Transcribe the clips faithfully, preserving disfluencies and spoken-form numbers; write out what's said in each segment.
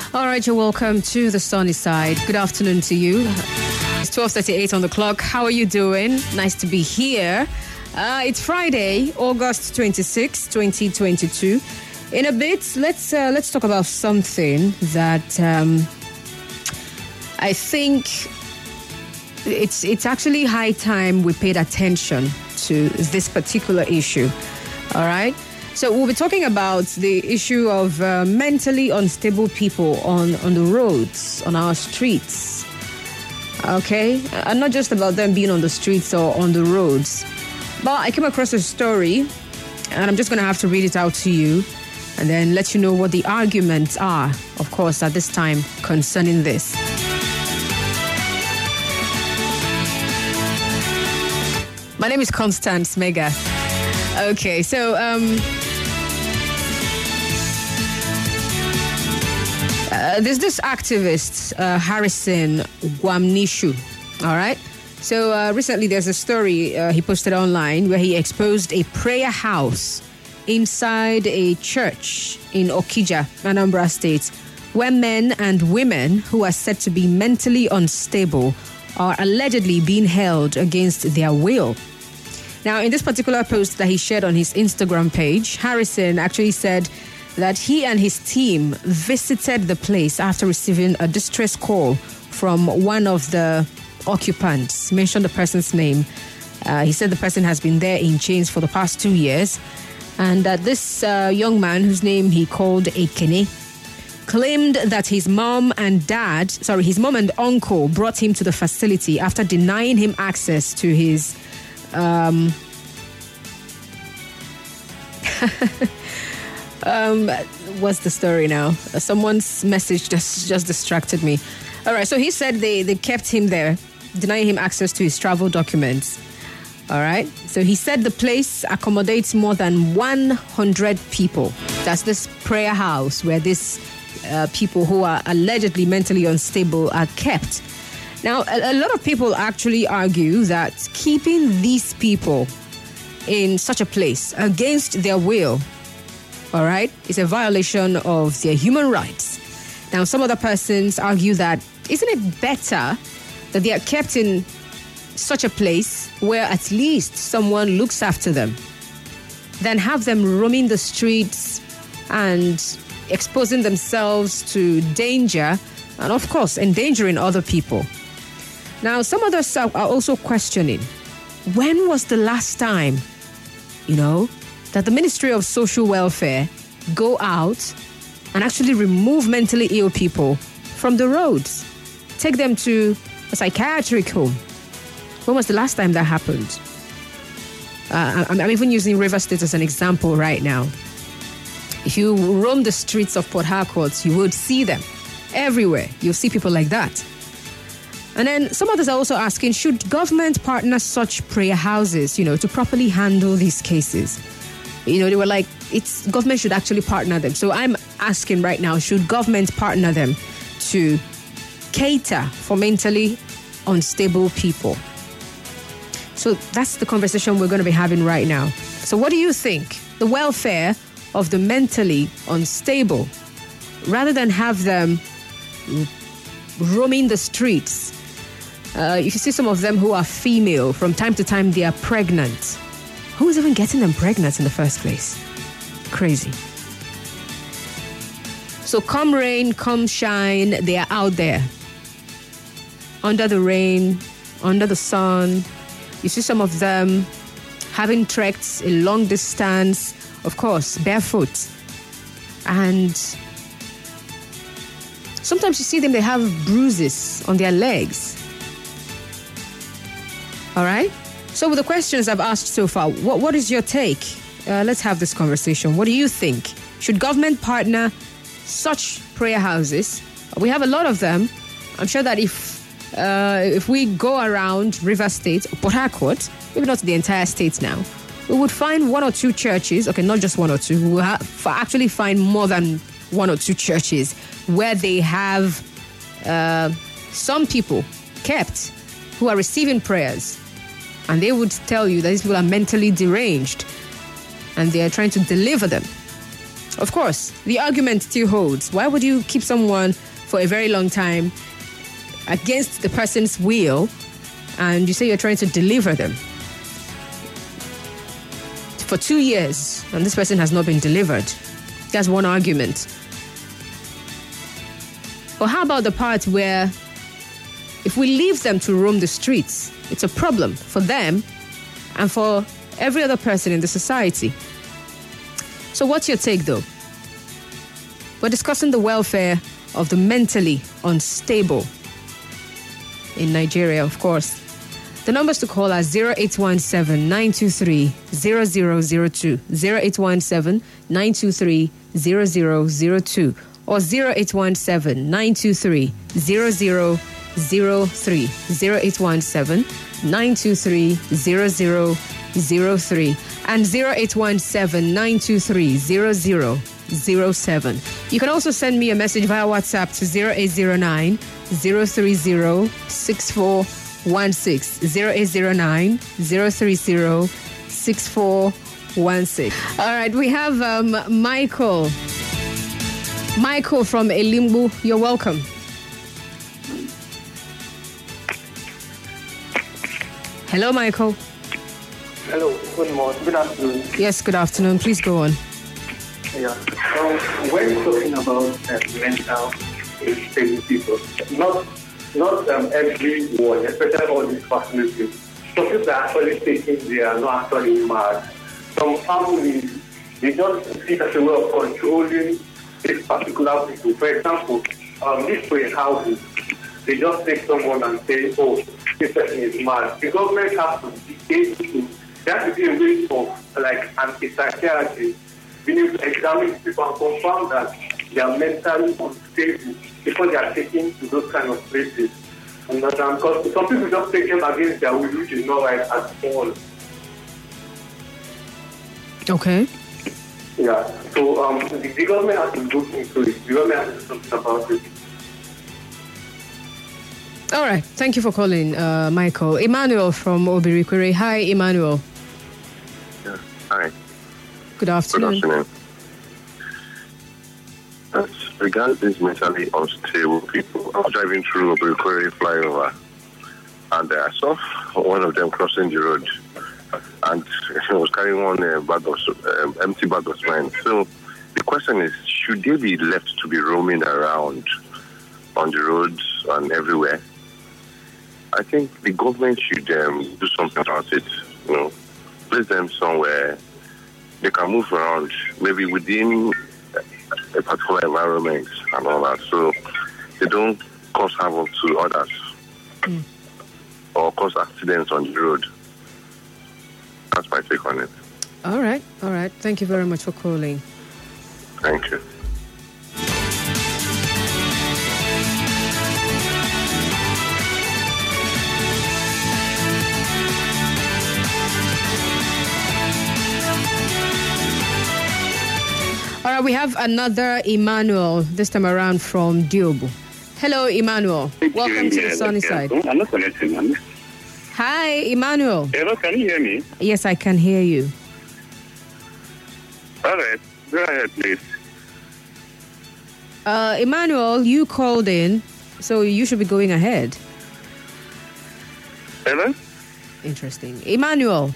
All right, you're welcome to the sunny side. Good afternoon to you. It's twelve thirty-eight on the clock. How are you doing? Nice to be here. Uh, it's Friday, August twenty-sixth, twenty twenty-two. In a bit, let's uh, let's talk about something that um, I think it's it's actually high time we paid attention to this particular issue. All right. So we'll be talking about the issue of uh, mentally unstable people on, on the roads, on our streets. Okay? And not just about them being on the streets or on the roads. But I came across a story, and I'm just going to have to read it out to you and then let you know what the arguments are, of course, at this time concerning this. My name is Constance Mega. Okay, so... um. Uh, there's this activist, uh, Harrison Gwamnishu, all right? So uh, recently there's a story uh, he posted online where he exposed a prayer house inside a church in Okija, Anambra State, where men and women who are said to be mentally unstable are allegedly being held against their will. Now, in this particular post that he shared on his Instagram page, Harrison actually said that he and his team visited the place after receiving a distress call from one of the occupants. Mentioned the person's name. Uh, he said the person has been there in chains for the past two years. And that this uh, young man, whose name he called Ekene, claimed that his mom and dad, sorry, his mom and uncle brought him to the facility after denying him access to his... Um, Um, what's the story now? Uh, someone's message just, just distracted me. All right, so he said they, they kept him there, denying him access to his travel documents. All right, so he said the place accommodates more than one hundred people. That's this prayer house where these uh, people who are allegedly mentally unstable are kept. Now, a, a lot of people actually argue that keeping these people in such a place against their will, all right, it's a violation of their human rights. Now, some other persons argue that, isn't it better that they are kept in such a place where at least someone looks after them than have them roaming the streets and exposing themselves to danger and, of course, endangering other people. Now, some others are also questioning, when was the last time, you know, that the Ministry of Social Welfare go out and actually remove mentally ill people from the roads, take them to a psychiatric home? When was the last time that happened? Uh, I'm, I'm even using River State as an example right now. If you roam the streets of Port Harcourt, you would see them everywhere. You'll see people like that. And then some others are also asking, should government partner such prayer houses, you know, to properly handle these cases? You know, they were like, it's government should actually partner them. So I'm asking right now, should government partner them to cater for mentally unstable people? So that's the conversation we're going to be having right now. So what do you think? The welfare of the mentally unstable, rather than have them roaming the streets. Uh, if you see some of them who are female, from time to time they are pregnant. Who's even getting them pregnant in the first place? Crazy. So come rain, come shine, they are out there. Under the rain, under the sun. You see some of them having trekked a long distance, of course, barefoot. And sometimes you see them, they have bruises on their legs. All right? So with the questions I've asked so far, what, what is your take? Uh, let's have this conversation. What do you think? Should government partner such prayer houses? We have a lot of them. I'm sure that if uh, if we go around River State, Port Harcourt, maybe not the entire state now, we would find one or two churches. Okay, not just one or two. We will have, actually find more than one or two churches where they have uh, some people kept who are receiving prayers. And they would tell you that these people are mentally deranged and they are trying to deliver them. of course, the argument still holds. Why would you keep someone for a very long time against the person's will, and you say you're trying to deliver them for two years, and this person has not been delivered? That's one argument. Or how about the part where if we leave them to roam the streets, it's a problem for them and for every other person in the society? So what's your take, though? We're discussing the welfare of the mentally unstable in Nigeria, of course. The numbers to call are zero eight one seven, nine two three, zero zero zero two, zero eight one seven, nine two three, zero zero zero two, or zero eight one seven, nine two three, zero zero zero three, zero eight one seven, nine two three, zero zero zero three, and zero eight one seven, nine two three, zero zero zero seven. You can also send me a message via WhatsApp to zero eight zero nine, zero three zero, six four one six, zero eight zero nine, zero three zero, six four one six. All right, we have um, Michael. Michael from Elimbu, you're welcome. Hello, Michael. Hello, good morning, good afternoon. Yes, good afternoon. Please go on. Yeah, so when talking about uh, mental stable people, not not um, everyone, especially all these facilities, some people are actually thinking they are not actually mad. Some families, they just see it as a way of controlling this particular people. For example, um, these three houses, they just take someone and say, oh, this person is mad. The government has to be able to, there has to be a way of like anti-psychiatry, being able to examine people and confirm that they are mentally unstable before they are taken to those kind of places. And that, um, because some people just take them against their will, which is not right at all. Okay. Yeah, so um, the, the government has to look into it. The government has to do something about it. All right. Thank you for calling, uh, Michael. Emmanuel from Obirikwere. Hi, Emmanuel. Yeah. Hi. Good afternoon. Good afternoon. As regards these mentally unstable people, I was driving through Obirikwere flyover, and uh, I saw one of them crossing the road, and he was carrying one uh, bag of um, empty bag of cement. So the question is, should they be left to be roaming around on the roads and everywhere? I think the government should um, do something about it. You know, place them somewhere they can move around, maybe within a particular environment and all that, so they don't cause havoc to others mm. or cause accidents on the road. That's my take on it. All right, all right. Thank you very much for calling. Thank you. All right, we have another Emmanuel, this time around from Diobu. Hello, Emmanuel. Thank Welcome you. to Yeah, the sunny yeah. side. I'm not connecting. I'm... Hi, Emmanuel. Hello, can you hear me? Yes, I can hear you. All right. Go ahead, please. Uh, Emmanuel, you called in, so you should be going ahead. Hello? Interesting. Emmanuel.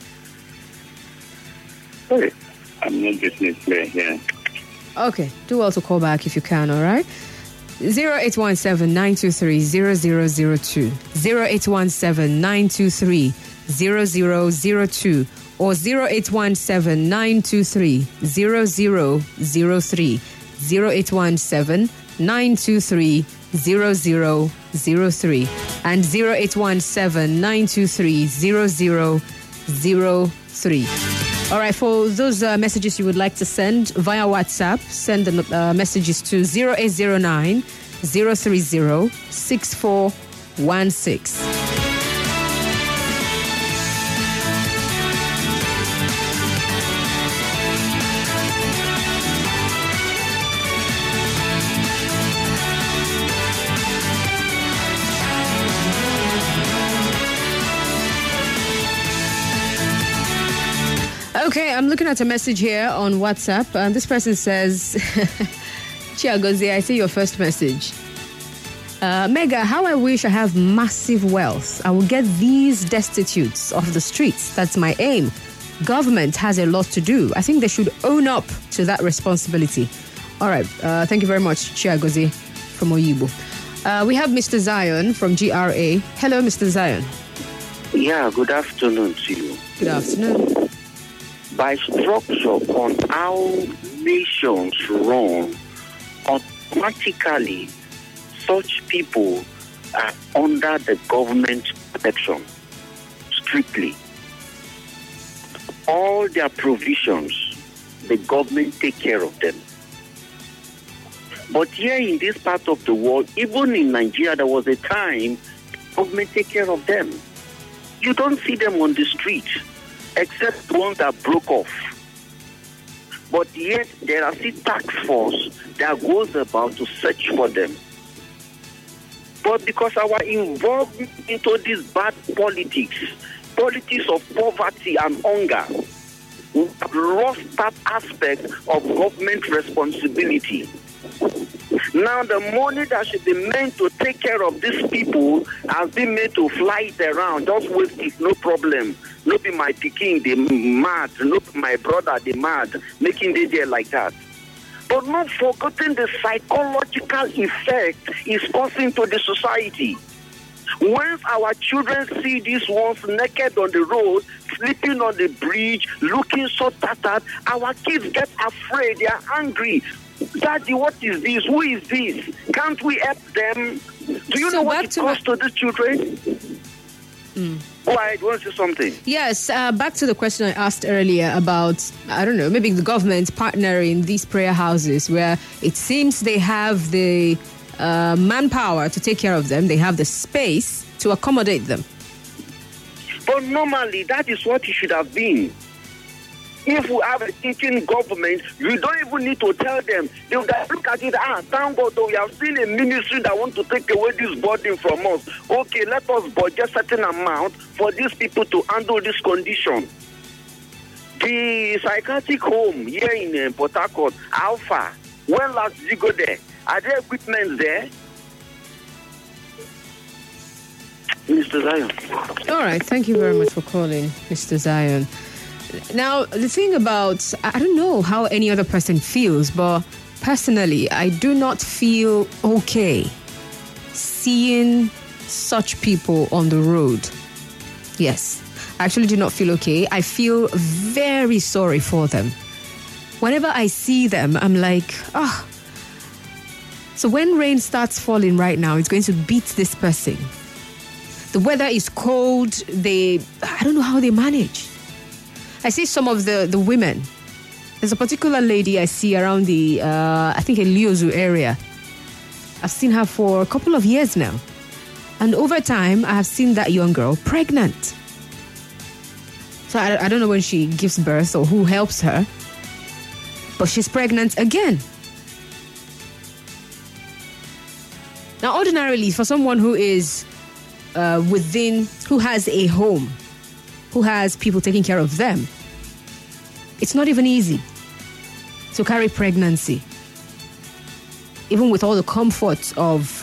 Sorry. I'm not getting it clear here. Okay, do also call back if you can, all right? zero eight one seven, nine two three, zero zero zero two, zero eight one seven, nine two three, zero zero zero two, or zero eight one seven, nine two three, zero zero zero three, zero eight one seven, nine two three, zero zero zero three, and zero eight one seven, nine two three, zero zero zero three. All right, for those uh, messages you would like to send via WhatsApp, send the uh, messages to zero eight zero nine, zero three zero, six four one six. Okay, I'm looking at a message here on WhatsApp, and this person says, Chiagozie, I see your first message. Uh, Mega, how I wish I have massive wealth. I will get these destitutes off the streets. That's my aim. Government has a lot to do. I think they should own up to that responsibility. All right. Uh, thank you very much, Chiagozie from Oyibo. Uh, we have Mister Zion from G R A. Hello, Mister Zion. Yeah, good afternoon to you. Good afternoon. By structure on how nations run, automatically such people are under the government protection, strictly. All their provisions, the government take care of them. But here in this part of the world, even in Nigeria, there was a time government take care of them. You don't see them on the street, except ones that broke off. But yet, there are still task force that goes about to search for them. But because our involvement into this bad politics, politics of poverty and hunger, we have lost that aspect of government responsibility. Now the money that should be meant to take care of these people has been made to fly it around. Just waste it, no problem. No be my pikin, they mad. No be my brother, they mad. Making it there like that. But not forgetting the psychological effect it's causing to the society. Once our children see these ones naked on the road, sleeping on the bridge, looking so tattered, our kids get afraid, they are angry. Daddy, what is this? Who is this? Can't we help them? Do you So know what back it to costs my- to these children? Mm. Why? Do you want to say something? Yes, uh, back to the question I asked earlier about, I don't know, maybe the government partnering these prayer houses where it seems they have the uh, manpower to take care of them, they have the space to accommodate them. But normally, that is what it should have been. If we have a thinking government, we don't even need to tell them. They would have look at it, ah, thank God, we have seen a ministry that want to take away this burden from us. Okay, let us budget certain amount for these people to handle this condition. The psychiatric home here in uh, Port Harcourt, how far? When last did you go there? Are there equipment there? Mister Zion. All right, thank you very much for calling, Mister Zion. Now, the thing about, I don't know how any other person feels, but personally, I do not feel okay seeing such people on the road. Yes, I actually do not feel okay. I feel very sorry for them. Whenever I see them, I'm like, ah. Oh. So when rain starts falling right now, it's going to beat this person. The weather is cold. They, I don't know how they manage. I see some of the, the women. There's a particular lady I see around the, uh, I think, Eliozu area. I've seen her for a couple of years now. And over time, I have seen that young girl pregnant. So I, I don't know when she gives birth or who helps her. But she's pregnant again. Now, ordinarily, for someone who is uh, within, who has a home, who has people taking care of them, it's not even easy to carry pregnancy. Even with all the comforts of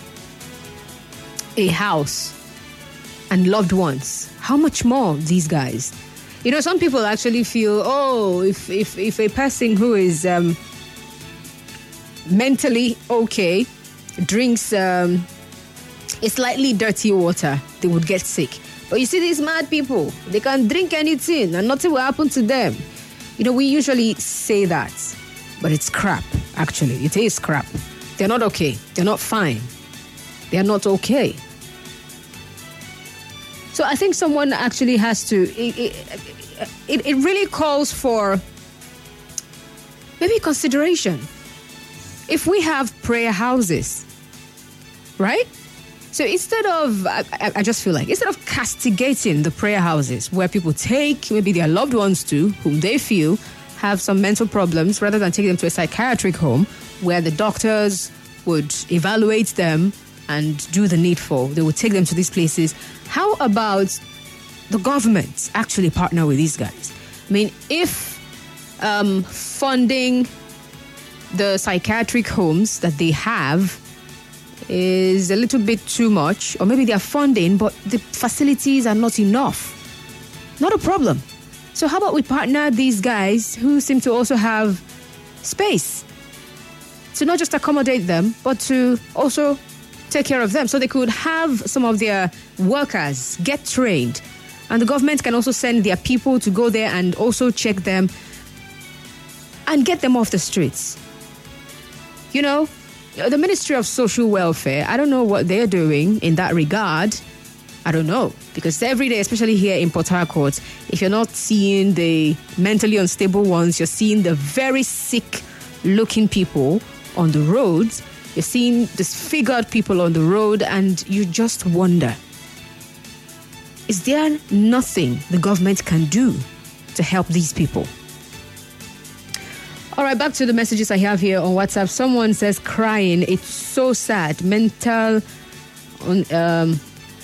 a house and loved ones, how much more these guys? You know, some people actually feel, oh, if if, if a person who is um, mentally okay drinks um, a slightly dirty water, they would get sick. But you see these mad people, they can drink anything and nothing will happen to them. You know, we usually say that, but it's crap, actually. It is crap. They're not okay. They're not fine. They're not okay. So I think someone actually has to, it, it, it, it really calls for maybe consideration. If we have prayer houses, right? So instead of, I, I just feel like, instead of castigating the prayer houses where people take maybe their loved ones to, whom they feel have some mental problems, rather than taking them to a psychiatric home where the doctors would evaluate them and do the needful, they would take them to these places. How about the government actually partner with these guys? I mean, if um, funding the psychiatric homes that they have is a little bit too much, or maybe they are funding, but the facilities are not enough, not a problem. So how about we partner these guys who seem to also have space to not just accommodate them, but to also take care of them, so they could have some of their workers get trained, and the government can also send their people to go there and also check them and get them off the streets. You know, the Ministry of Social Welfare, I don't know what they're doing in that regard. I don't know, because every day, especially here in Port Harcourt, if you're not seeing the mentally unstable ones, you're seeing the very sick looking people on the roads. You're seeing disfigured people on the road, and you just wonder, is there nothing the government can do to help these people? All right, back to the messages I have here on WhatsApp. Someone says, crying, it's so sad. Mental, um,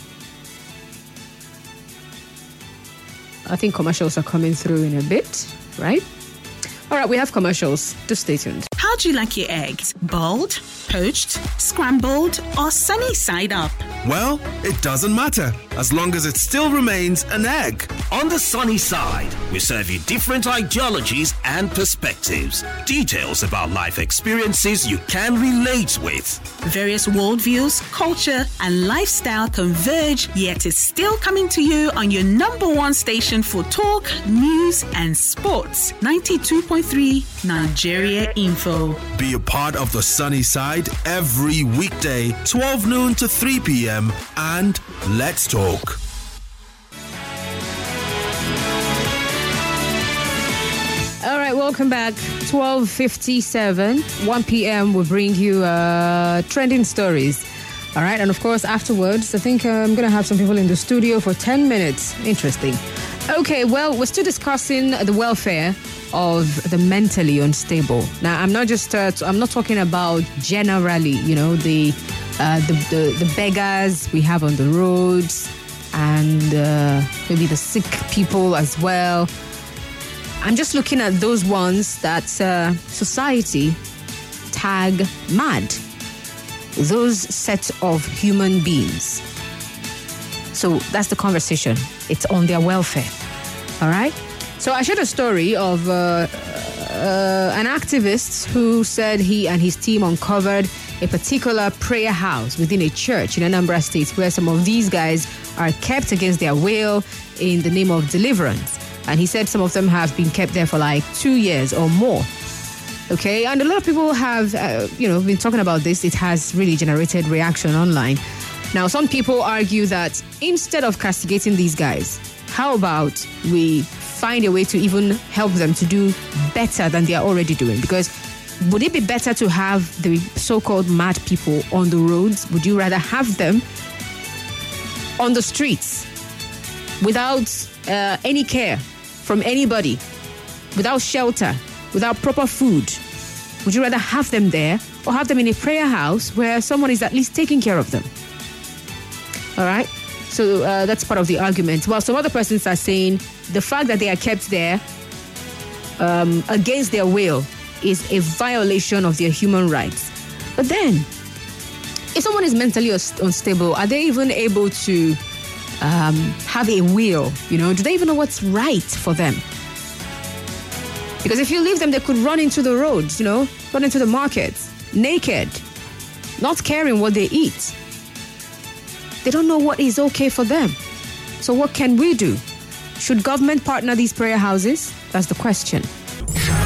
I think commercials are coming through in a bit, right? All right, we have commercials. Just stay tuned. How do you like your eggs? Boiled, poached, scrambled, or sunny side up? Well, it doesn't matter, as long as it still remains an egg. On the sunny side, we serve you different ideologies and perspectives. Details about life experiences you can relate with. Various worldviews, culture, and lifestyle converge, yet it's still coming to you on your number one station for talk, news, and sports. ninety-two point three Nigeria Info. Be a part of the sunny side every weekday, twelve noon to three p.m. and let's talk. All right, welcome back. twelve fifty-seven, one p.m. will bring you uh, trending stories. All right, and of course, afterwards, I think uh, I'm going to have some people in the studio for ten minutes. Interesting. Okay, well, we're still discussing the welfare of the mentally unstable. Now, I'm not just, uh, I'm not talking about generally, you know, the, uh, the, the, the beggars we have on the roads, and uh, maybe the sick people as well. I'm just looking at those ones that uh, society tag mad. Those set of human beings. So that's the conversation. It's on their welfare. All right? So I shared a story of uh, uh, an activist who said he and his team uncovered a particular prayer house within a church in Anambra State where some of these guys are kept against their will in the name of deliverance. And he said some of them have been kept there for like two years or more. Okay, and a lot of people have, uh, you know, been talking about this. It has really generated reaction online. Now, some people argue that instead of castigating these guys, how about we find a way to even help them to do better than they are already doing? Because would it be better to have the so-called mad people on the roads? Would you rather have them on the streets without uh, any care from anybody, without shelter, without proper food? Would you rather have them there or have them in a prayer house where someone is at least taking care of them? All right? So uh, that's part of the argument. While some other persons are saying the fact that they are kept there um, against their will is a violation of their human rights. But then, if someone is mentally unstable, are they even able to um, have a will? You know, do they even know what's right for them? Because if you leave them, they could run into the roads, you know, run into the markets, naked, not caring what they eat. They don't know what is okay for them. So what can we do? Should government partner these prayer houses? That's the question.